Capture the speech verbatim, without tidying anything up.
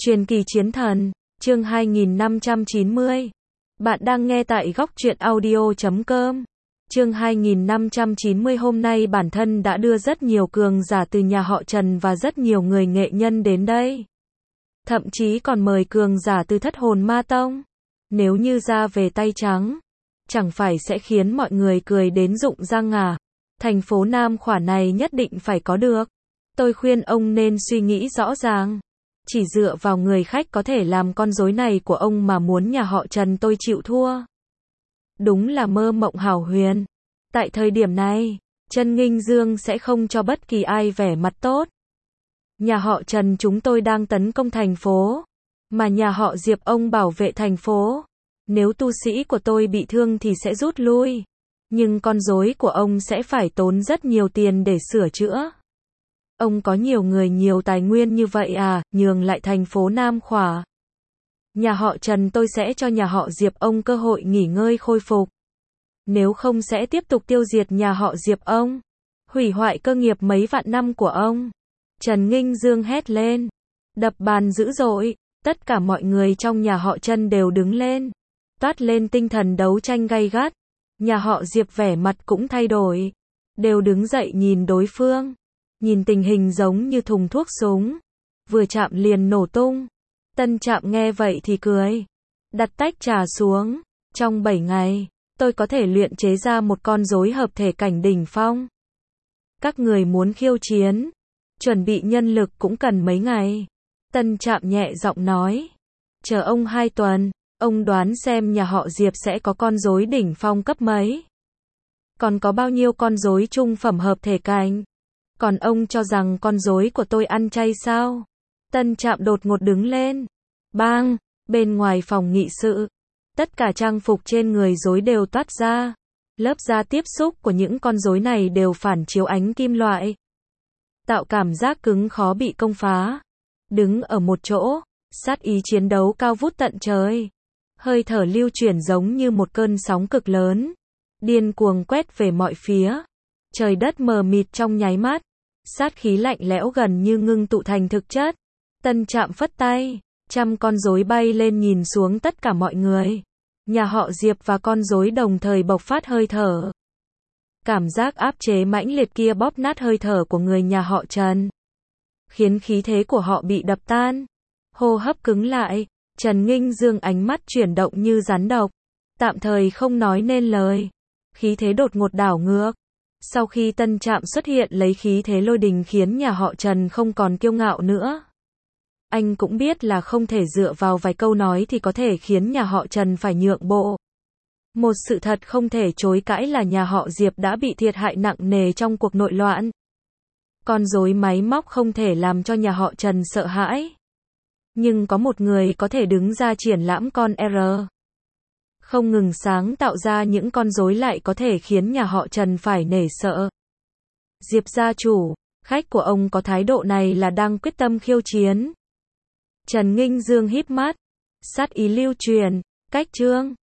Truyền kỳ chiến thần, chương hai nghìn năm trăm chín mươi. Bạn đang nghe tại góc truyện audio chấm com. Chương hai nghìn năm trăm chín mươi hôm nay bản thân đã đưa rất nhiều cường giả từ nhà họ Trần và rất nhiều người nghệ nhân đến đây. Thậm chí còn mời cường giả từ Thất Hồn Ma Tông. Nếu như ra về tay trắng, chẳng phải sẽ khiến mọi người cười đến rụng răng à. Thành phố Nam khỏa này nhất định phải có được. Tôi khuyên ông nên suy nghĩ rõ ràng. Chỉ dựa vào người khách có thể làm con rối này của ông mà muốn nhà họ Trần tôi chịu thua. Đúng là mơ mộng hão huyền. Tại thời điểm này, Trần Nghinh Dương sẽ không cho bất kỳ ai vẻ mặt tốt. Nhà họ Trần chúng tôi đang tấn công thành phố, mà nhà họ Diệp ông bảo vệ thành phố. Nếu tu sĩ của tôi bị thương thì sẽ rút lui. Nhưng con rối của ông sẽ phải tốn rất nhiều tiền để sửa chữa. Ông có nhiều người nhiều tài nguyên như vậy à, nhường lại thành phố Nam khỏa. Nhà họ Trần tôi sẽ cho nhà họ Diệp ông cơ hội nghỉ ngơi khôi phục. Nếu không sẽ tiếp tục tiêu diệt nhà họ Diệp ông. Hủy hoại cơ nghiệp mấy vạn năm của ông. Trần Nghinh Dương hét lên. Đập bàn dữ dội. Tất cả mọi người trong nhà họ Trần đều đứng lên. Toát lên tinh thần đấu tranh gay gắt. Nhà họ Diệp vẻ mặt cũng thay đổi. Đều đứng dậy nhìn đối phương. Nhìn tình hình giống như thùng thuốc súng. Vừa chạm liền nổ tung. Tân Trạm nghe vậy thì cười. Đặt tách trà xuống. Trong bảy ngày, tôi có thể luyện chế ra một con rối hợp thể cảnh đỉnh phong. Các người muốn khiêu chiến. Chuẩn bị nhân lực cũng cần mấy ngày. Tân Trạm nhẹ giọng nói. Chờ ông hai tuần. Ông đoán xem nhà họ Diệp sẽ có con rối đỉnh phong cấp mấy. Còn có bao nhiêu con rối trung phẩm hợp thể cảnh. Còn ông cho rằng con rối của tôi ăn chay sao? Tân Trạm đột ngột đứng lên. Bang! Bên ngoài phòng nghị sự. Tất cả trang phục trên người rối đều toát ra. Lớp da tiếp xúc của những con rối này đều phản chiếu ánh kim loại. Tạo cảm giác cứng khó bị công phá. Đứng ở một chỗ, sát ý chiến đấu cao vút tận trời. Hơi thở lưu chuyển giống như một cơn sóng cực lớn. Điên cuồng quét về mọi phía. Trời đất mờ mịt trong nháy mắt. Sát khí lạnh lẽo gần như ngưng tụ thành thực chất. Tân Trạm phất tay, trăm con rối bay lên nhìn xuống tất cả mọi người. Nhà họ Diệp và con rối đồng thời bộc phát hơi thở. Cảm giác áp chế mãnh liệt kia bóp nát hơi thở của người nhà họ Trần. Khiến khí thế của họ bị đập tan. Hô hấp cứng lại. Trần Nghinh Dương ánh mắt chuyển động như rắn độc. Tạm thời không nói nên lời. Khí thế đột ngột đảo ngược. Sau khi Tân Trạm xuất hiện lấy khí thế lôi đình khiến nhà họ Trần không còn kiêu ngạo nữa. Anh cũng biết là không thể dựa vào vài câu nói thì có thể khiến nhà họ Trần phải nhượng bộ. Một sự thật không thể chối cãi là nhà họ Diệp đã bị thiệt hại nặng nề trong cuộc nội loạn. Con rối máy móc không thể làm cho nhà họ Trần sợ hãi. Nhưng có một người có thể đứng ra triển lãm con R. Không ngừng sáng tạo ra những con rối lại có thể khiến nhà họ Trần phải nể sợ. Diệp gia chủ, khách của ông có thái độ này là đang quyết tâm khiêu chiến. Trần Nghinh Dương híp mắt, sát ý lưu truyền, cách trương,